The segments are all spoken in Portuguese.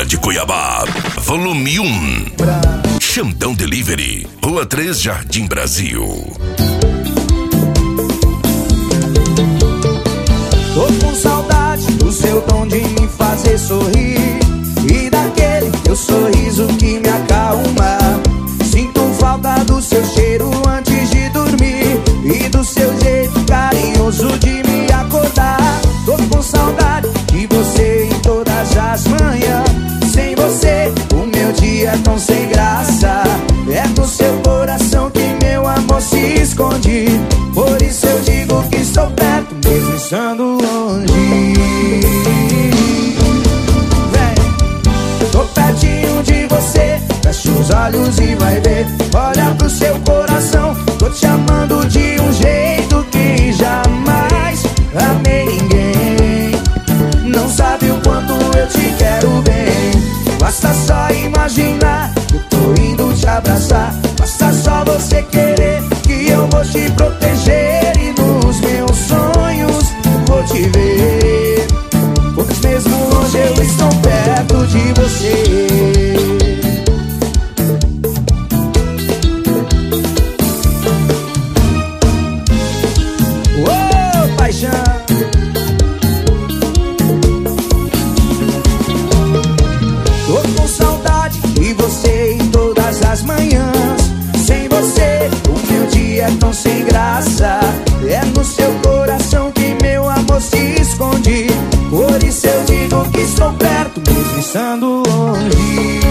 de Cuiabá, volume 1. Xandão Delivery, Rua 3, Jardim Brasil. Tô com saudade do seu tom de me fazer sorrir e daquele teu sorriso que me acalma. Sinto falta do seu cheiro antes de dormir e do seu jeito carinhoso de me acordar. Tô com saudade de você em todas as manhãs. Sem você o meu dia é tão sem graça. É do seu coração que meu amor se esconde. Por isso eu digo que estou perto mesmo estando longe. Vem, tô pertinho de você. Fecha os olhos e vai ver. Olha pro seu coração. Tô te amando de um jeito que jamais amei ninguém. Não sabe o quanto eu te quero bem. Basta só imaginar que eu tô indo te abraçar. Basta só você querer que eu vou te proteger. E nos meus sonhos vou te ver. Pois mesmo longe eu estou perto de você. Ô, paixão! Tô com saudade de você em todas as manhãs. Sem você o meu dia é tão sem graça. É no seu coração que meu amor se esconde. Por isso eu digo que estou perto mesmo estando longe.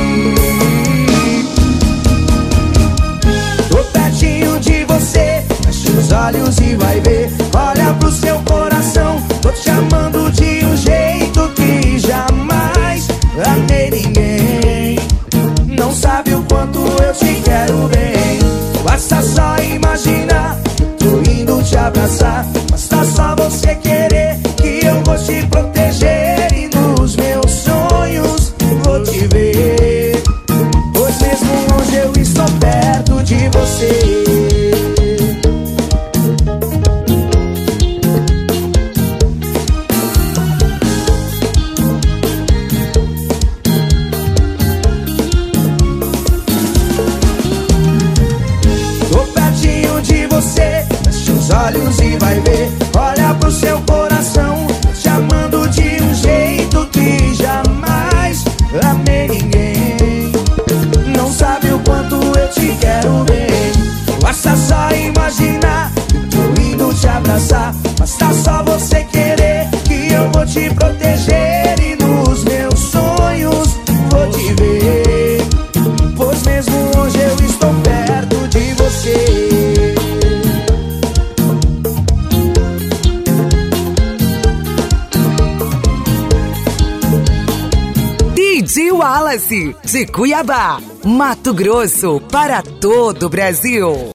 Tô pertinho de você. Fecha os olhos e vai ver. Olha pro seu coração. Tô te amando de um jeito que jamais amei ninguém. Não sabe o quanto eu te quero bem. Basta só imaginar, tô indo te abraçar. Basta só você querer que eu vou te proteger. E nos meus sonhos vou te ver. Pois mesmo longe eu estou perto de você. Fecha os olhos e vai ver. Olha pro seu coração. Te amando de um jeito que jamais amei ninguém. Não sabe o quanto eu te quero bem. Basta só imaginar que tô indo te abraçar. Basta só você querer que eu vou te proteger. E nos meus sonhos vou te ver. Pois mesmo hoje eu estou perto de você. DJ Wallace, de Cuiabá, Mato Grosso, para todo o Brasil.